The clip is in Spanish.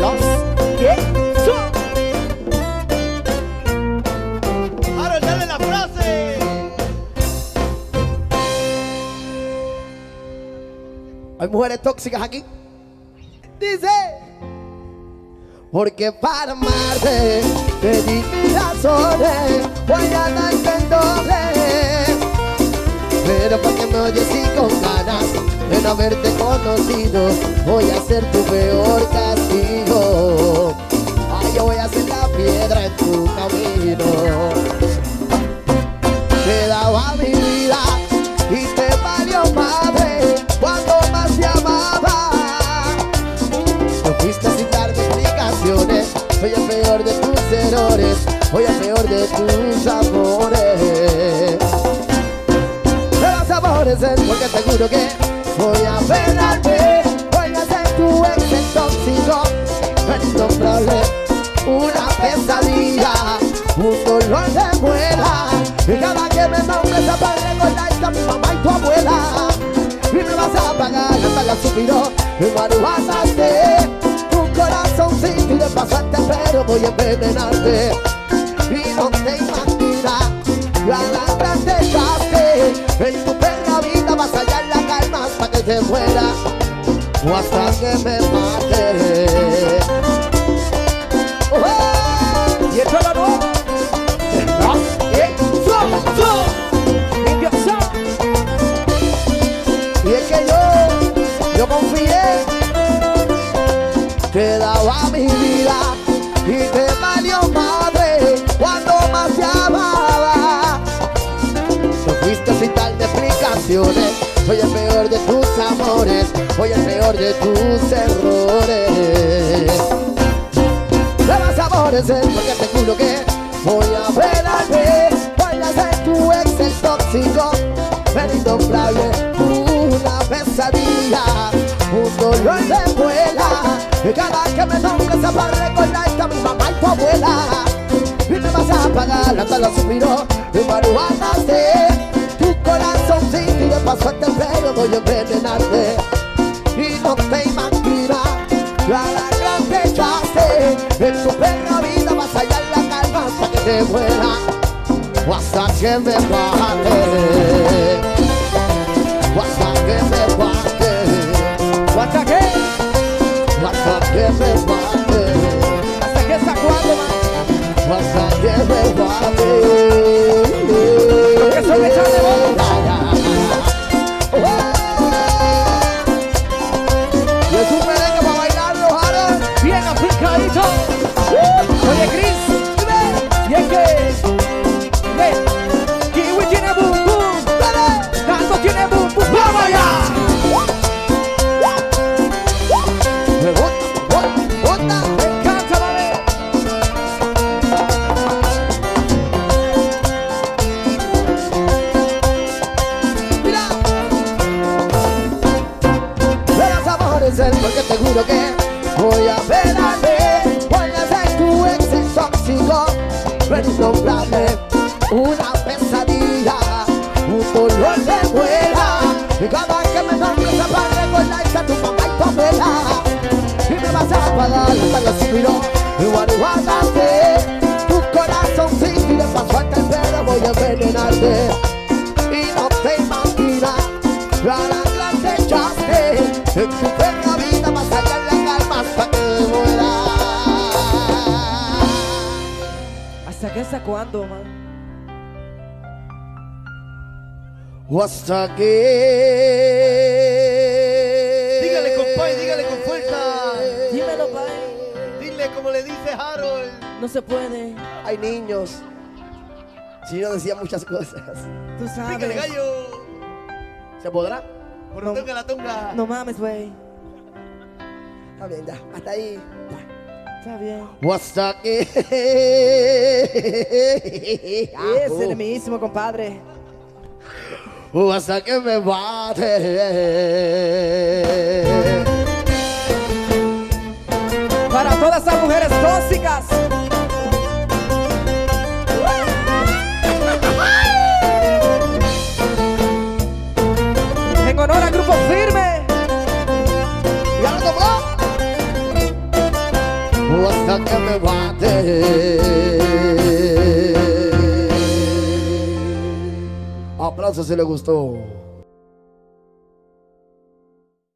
los que son. Harold, dale la frase. Hay mujeres tóxicas aquí. Dice: porque para amarte te di mis razones, voy a darte el doble. Pero para que me oyes y con ganas de no haberte conocido, voy a ser tu peor castigo. Ay, yo voy a ser la piedra en tu camino. Te daba mi vida y te valió madre cuando más te amaba. Te fuiste sin darme explicaciones, soy el peor de tus errores, soy el peor de tus amores. Porque seguro que voy a penarte, voy a ser tu ex el tóxico, el innombrable, una pesadilla, un dolor de muela. Y cada que me nombres para recordarte a mi mamá y tu abuela, y me vas a pagar hasta la suspiró, y marihuanaste tu corazoncito y de pasarte, pero voy a envenenarte. Y no te imaginas la lacra te echaste en tu perra vida, vas a hallar la calma hasta que te muera o hasta que me mate. Y esto es la nueva de los que son. Y es que yo confié, te daba mi vida y te valió madre cuando más te amaba. No fuiste sin darme explicaciones, soy el peor de tus amores, soy el peor de tus errores. Me vas a aborrecer porque te juro que voy a penarte, voy a ser tu ex el tóxico, el innombrable, una pesadilla, un dolor de muela. Y cada que me nombres para recordarte a mi mamá y tu abuela, y me vas a pagar hasta los suspiros y marihuanaste tu corazoncito y de paso te pego voy a envenenarte. Y no te imaginas la gran te echaste en tu perra vida, vas a hallar la calma hasta que te muera o hasta que me mate, o hasta que me mate, o hasta que me mate, hasta que hasta cuándo, man, hasta que me mate. Eso me echa de boca. Y es un merengue para bailarlo, Harold, bien aplicadito. Oye, Chris, y es que Kiwi tiene boom boom, Nando tiene boom boom, ¡vamos allá! Me encanta, vale. Mira, verás aborrecer porque te juro que voy a penarte, voy a ser tu ex el tóxico, el innombrable, una pesadilla, un dolor de muela. Y cada que me nombres para recordarte a tu mamá y tu abuela, y me vas a pagar hasta los suspiros y marihuanaste tu corazoncito y de paso hasta el pelo voy a envenenarte. Y no te imaginas la gran te echaste en tu perra vida, vas a hallar la calma hasta que muera. ¿Hasta qué? ¿Hasta cuándo, man? O hasta que... Dígale, compay, dígale con fuerza. Dímelo, pai. Dile como le dice Harold. No se puede. Hay niños. Chino decía muchas cosas. Tú Dígale, sabes. gallo. ¿Se podrá? Por No. la tonga. No mames, güey. Está bien, ya. Hasta ahí. Está bien. O hasta que... Es el mismo, compadre. O hasta que me mate. Para todas esas mujeres tóxicas. En honor al grupo Firme. ¿Ya lo tomó? Aplausos si le gustó.